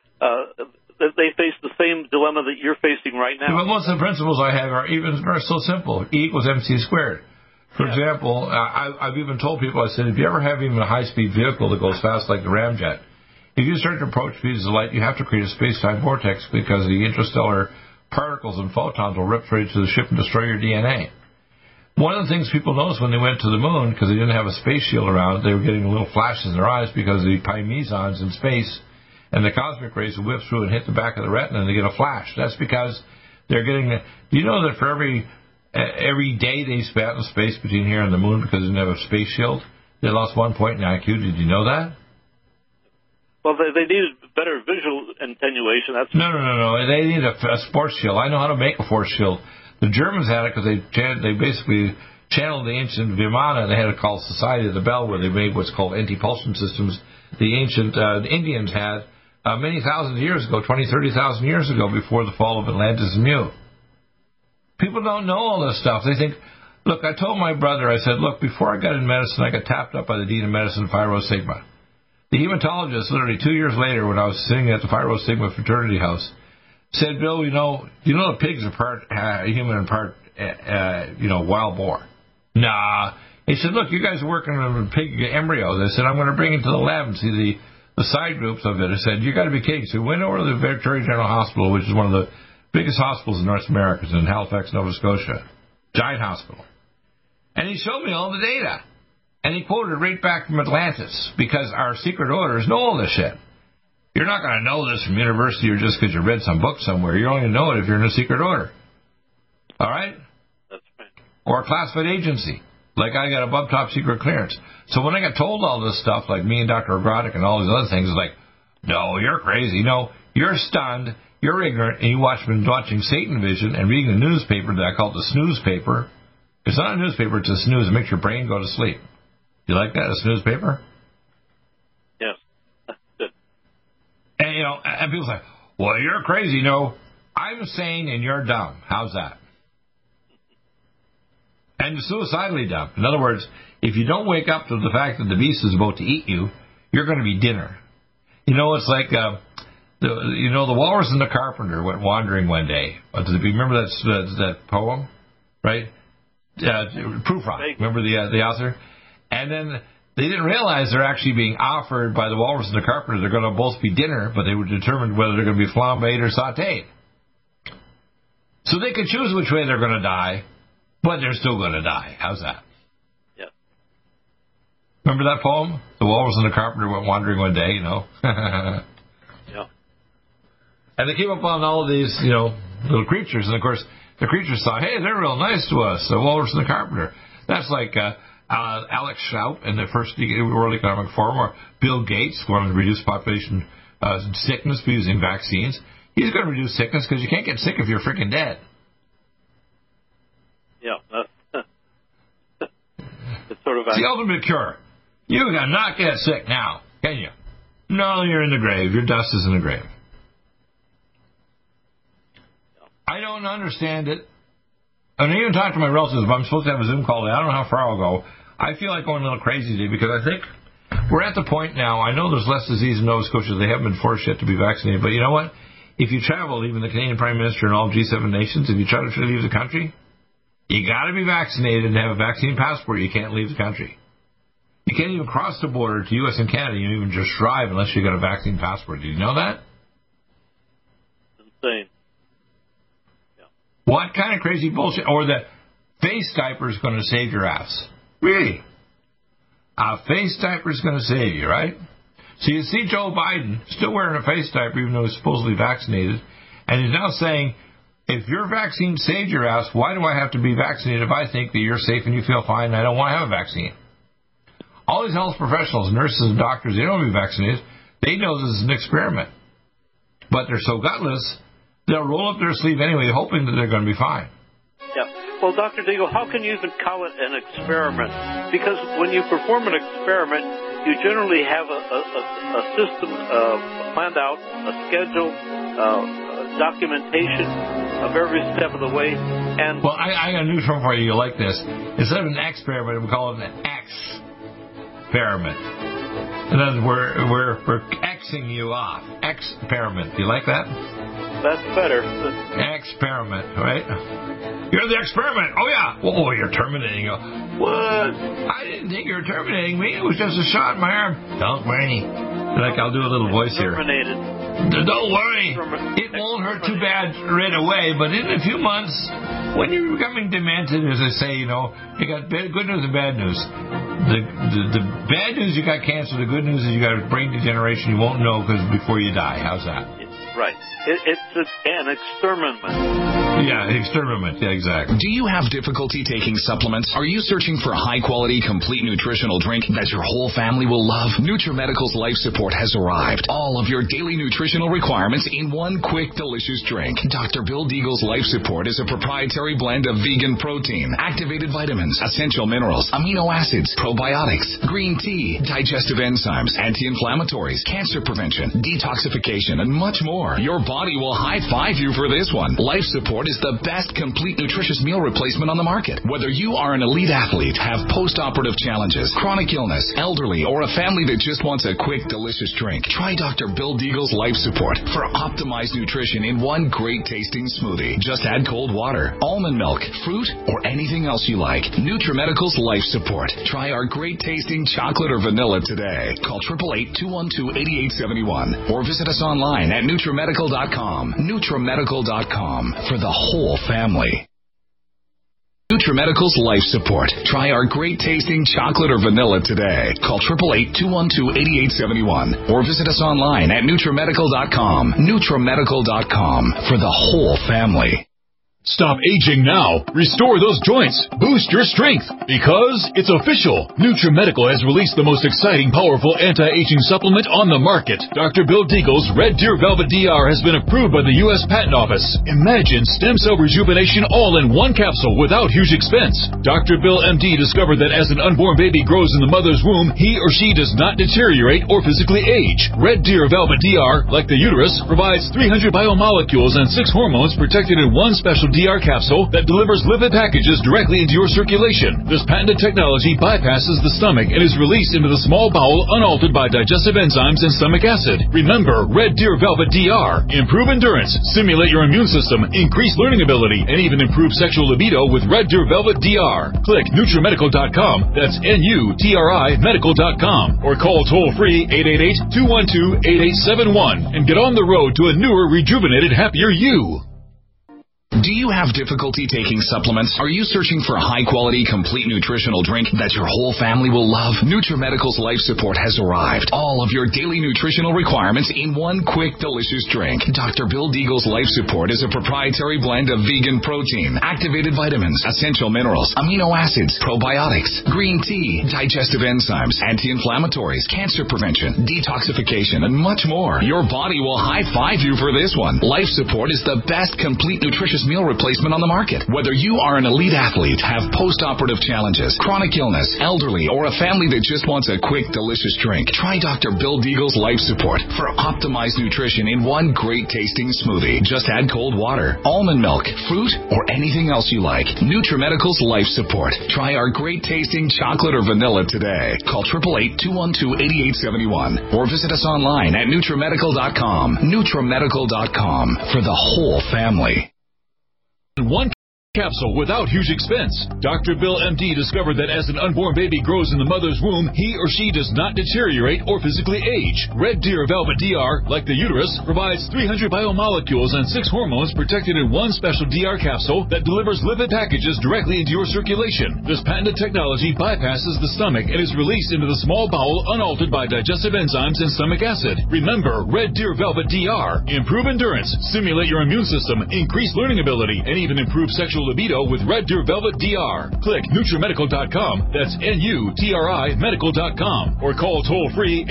they face the same dilemma that you're facing right now. But most of the principles I have are so simple. E equals MC squared. For example, I've even told people, I said, if you ever have even a high-speed vehicle that goes fast like the Ramjet, if you start to approach speeds of light, you have to create a space-time vortex because the interstellar particles and photons will rip straight to the ship and destroy your DNA. One of the things people noticed when they went to the moon, because they didn't have a space shield around, they were getting little flashes in their eyes because of the pi mesons in space, and the cosmic rays will whip through and hit the back of the retina, and they get a flash. That's because they're getting... Do you know that for every day they spent in space between here and the moon because they didn't have a space shield, they lost 1 point in IQ? Did you know that? Well, they needed better visual attenuation. No. They need a force shield. I know how to make a force shield. The Germans had it because they basically channeled the ancient Vimana. They had it called Society of the Bell, where they made what's called anti-pulsion systems. The ancient Indians had many thousands of years ago, 20, 30,000 years ago, before the fall of Atlantis and Mu. People don't know all this stuff. They think, look, I told my brother, I said, look, before I got in medicine, I got tapped up by the Dean of Medicine, Phi Rho Sigma. The hematologist, literally 2 years later, when I was sitting at the Phi Rho Sigma fraternity house, said, Bill, you know the pigs are part human and part, wild boar. Nah. He said, look, you guys are working on pig embryos. I said, I'm going to bring it to the lab and see the side groups of it. I said, you got to be kidding. So we went over to the Victoria General Hospital, which is one of the biggest hospitals in North America. It's in Halifax, Nova Scotia. Giant hospital. And he showed me all the data. And he quoted right back from Atlantis, because our secret orders know all this shit. You're not going to know this from university or just because you read some book somewhere. You're only going to know it if you're in a secret order. All right? That's right. Or a classified agency. Like I got above top secret clearance. So when I got told all this stuff, like me and Dr. Ogrodnik and all these other things, it's like, no, you're crazy. No, you're stunned. You're ignorant. And you been watching Satan Vision and reading a newspaper that I call the snooze paper. It's not a newspaper. It's a snooze. It makes your brain go to sleep. You like that, a snooze paper? Yes. Good. And, and people say, well, you're crazy. No, I'm sane and you're dumb. How's that? And you're suicidally dumb. In other words, if you don't wake up to the fact that the beast is about to eat you, you're going to be dinner. It's like, the walrus and the carpenter went wandering one day. Remember that poem? Right? Prufrock. Remember the author? And then they didn't realize they're actually being offered by the walrus and the carpenter. They're going to both be dinner, but they were determined whether they're going to be flambéed or sautéed. So they could choose which way they're going to die, but they're still going to die. How's that? Yeah. Remember that poem? The walrus and the carpenter went wandering one day, Yeah. And they came upon all of these, little creatures. And, of course, the creatures thought, hey, they're real nice to us, the walrus and the carpenter. That's like Alex Schaup in the first World Economic Forum, or Bill Gates wanted to reduce population sickness by using vaccines. He's going to reduce sickness because you can't get sick if you're freaking dead. Yeah, it's sort of it's the ultimate cure. You cannot get sick now, can you? No, you're in the grave. Your dust is in the grave. I don't understand it. I even talked to my relatives, but I'm supposed to have a Zoom call today. I don't know how far I'll go. I feel like going a little crazy today because I think we're at the point now. I know there's less disease in Nova Scotia. They haven't been forced yet to be vaccinated. But you know what? If you travel, even the Canadian Prime Minister and all G7 nations, if you try to leave the country, you got to be vaccinated and have a vaccine passport. You can't leave the country. You can't even cross the border to U.S. and Canada. You don't even just drive unless you got a vaccine passport. Did you know that? Insane. What kind of crazy bullshit? Or the face diaper is going to save your ass. Really? A face diaper is going to save you, right? So you see Joe Biden still wearing a face diaper even though he's supposedly vaccinated. And he's now saying, if your vaccine saved your ass, why do I have to be vaccinated if I think that you're safe and you feel fine and I don't want to have a vaccine? All these health professionals, nurses and doctors, they don't want to be vaccinated. They know this is an experiment. But they're so gutless, they'll roll up their sleeve anyway, hoping that they're going to be fine. Yeah. Well, Dr. Deagle, how can you even call it an experiment? Because when you perform an experiment, you generally have a system planned out, a schedule, documentation of every step of the way. And well, I got a new term for you. You'll like this. Instead of an experiment, we call it an experiment. In other words, we're Xing you off. Experiment. Do you like that? That's better. Experiment, right? You're the experiment. Oh, yeah. Oh, you're terminating. What? I didn't think you were terminating me. It was just a shot in my arm. Don't worry. Like, I'll do a little voice here. Terminated. Don't worry. It won't hurt too bad right away, but in a few months, when you're becoming demented, as I say, you know, you got good news and bad news. The bad news, you got cancer. The good news is you got brain degeneration. You won't know because before you die. How's that? Right. It's an experiment. Yeah, experiment. Yeah, exactly. Do you have difficulty taking supplements? Are you searching for a high-quality, complete nutritional drink that your whole family will love? NutriMedical's Life Support has arrived. All of your daily nutritional requirements in one quick, delicious drink. Dr. Bill Deagle's Life Support is a proprietary blend of vegan protein, activated vitamins, essential minerals, amino acids, probiotics, green tea, digestive enzymes, anti-inflammatories, cancer prevention, detoxification, and much more. Your body will high-five you for this one. Life Support is the best complete nutritious meal replacement on the market. Whether you are an elite athlete, have post-operative challenges, chronic illness, elderly, or a family that just wants a quick, delicious drink, try Dr. Bill Deagle's Life Support for optimized nutrition in one great-tasting smoothie. Just add cold water, almond milk, fruit, or anything else you like. NutriMedical's Life Support. Try our great-tasting chocolate or vanilla today. Call 888-212-8871 or visit us online at NutriMedical.com. NutriMedical.com for the whole family. NutriMedical's Life Support. Try our great-tasting chocolate or vanilla today. Call 888-212-8871 or visit us online at NutriMedical.com. NutriMedical.com for the whole family. Stop aging now. Restore those joints. Boost your strength. Because it's official. NutriMedical has released the most exciting, powerful anti-aging supplement on the market. Dr. Bill Deagle's Red Deer Velvet DR has been approved by the U.S. Patent Office. Imagine stem cell rejuvenation all in one capsule without huge expense. Dr. Bill MD discovered that as an unborn baby grows in the mother's womb, he or she does not deteriorate or physically age. Red Deer Velvet DR, like the uterus, provides 300 biomolecules and 6 hormones protected in one special DR capsule that delivers lipid packages directly into your circulation. This patented technology bypasses the stomach and is released into the small bowel unaltered by digestive enzymes and stomach acid. Remember, Red Deer Velvet DR. Improve endurance, stimulate your immune system, increase learning ability, and even improve sexual libido with Red Deer Velvet DR. Click NutriMedical.com, that's NUTRI Medical.com, or call toll-free 888-212-8871 and get on the road to a newer, rejuvenated, happier you. Do you have difficulty taking supplements? Are you searching for a high-quality, complete nutritional drink that your whole family will love? NutriMedical's Life Support has arrived. All of your daily nutritional requirements in one quick, delicious drink. Dr. Bill Deagle's Life Support is a proprietary blend of vegan protein, activated vitamins, essential minerals, amino acids, probiotics, green tea, digestive enzymes, anti-inflammatories, cancer prevention, detoxification, and much more. Your body will high-five you for this one. Life Support is the best complete nutritious meal replacement on the market. Whether you are an elite athlete, have post-operative challenges, chronic illness, elderly, or a family that just wants a quick, delicious drink, try Dr. Bill Deagle's Life Support for optimized nutrition in one great tasting smoothie. Just add cold water, almond milk, fruit, or anything else you like. NutriMedical's Life Support. Try our great tasting chocolate or vanilla today. Call 888-212-8871 or visit us online at NutriMedical.com. NutriMedical.com for the whole family. One capsule without huge expense. Dr. Bill MD discovered that as an unborn baby grows in the mother's womb, he or she does not deteriorate or physically age. Red Deer Velvet DR, like the uterus, provides 300 biomolecules and 6 hormones protected in one special DR capsule that delivers lipid packages directly into your circulation. This patented technology bypasses the stomach and is released into the small bowel unaltered by digestive enzymes and stomach acid. Remember, Red Deer Velvet DR. Improve endurance, stimulate your immune system, increase learning ability, and even improve sexual libido with Red Deer Velvet DR. Click NutriMedical.com, that's NUTRI Medical.com, or call toll-free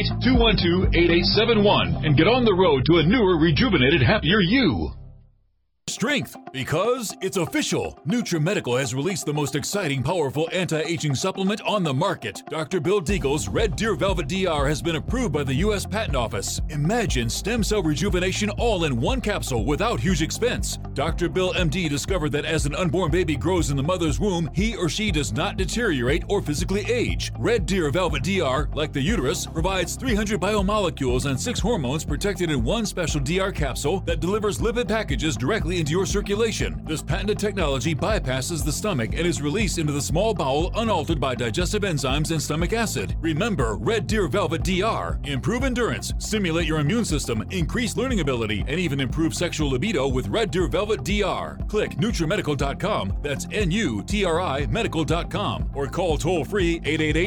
888-212-8871 and get on the road to a newer, rejuvenated, happier you. Strength, because it's official. NutriMedical has released the most exciting, powerful anti-aging supplement on the market. Dr. Bill Deagle's Red Deer Velvet DR has been approved by the U.S. Patent Office. Imagine stem cell rejuvenation all in one capsule without huge expense. Dr. Bill MD discovered that as an unborn baby grows in the mother's womb, he or she does not deteriorate or physically age. Red Deer Velvet DR, like the uterus, provides 300 biomolecules and 6 hormones protected in one special DR capsule that delivers lipid packages directly into your circulation. This patented technology bypasses the stomach and is released into the small bowel unaltered by digestive enzymes and stomach acid. Remember, Red Deer Velvet DR. Improve endurance, stimulate your immune system, increase learning ability, and even improve sexual libido with Red Deer Velvet DR. Click NutriMedical.com, that's NUTRI Medical.com, or call toll-free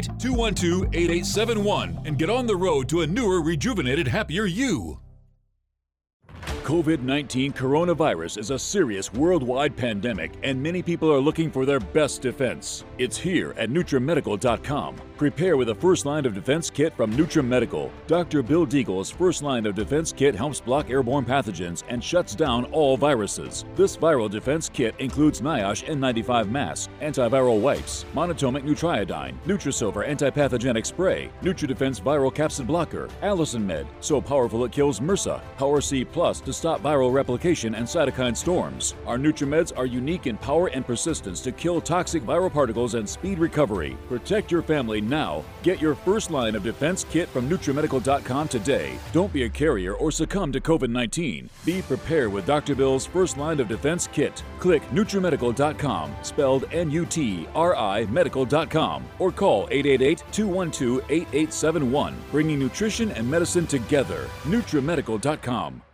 888-212-8871 and get on the road to a newer, rejuvenated, happier you. COVID-19 coronavirus is a serious worldwide pandemic, and many people are looking for their best defense. It's here at NutriMedical.com. Prepare with a first line of defense kit from NutriMedical. Dr. Bill Deagle's first line of defense kit helps block airborne pathogens and shuts down all viruses. This viral defense kit includes NIOSH N95 mask, antiviral wipes, monatomic Nutriodine, Nutrisilver antipathogenic spray, NutriDefense viral capsid blocker, Allison Med, so powerful it kills MRSA, Power C Plus to stop viral replication and cytokine storms. Our NutriMeds are unique in power and persistence to kill toxic viral particles and speed recovery. Protect your family now. Get your first line of defense kit from NutriMedical.com today. Don't be a carrier or succumb to COVID-19. Be prepared with Dr. Bill's first line of defense kit. Click NutriMedical.com, spelled NUTRI Medical.com, or call 888-212-8871, bringing nutrition and medicine together. NutriMedical.com.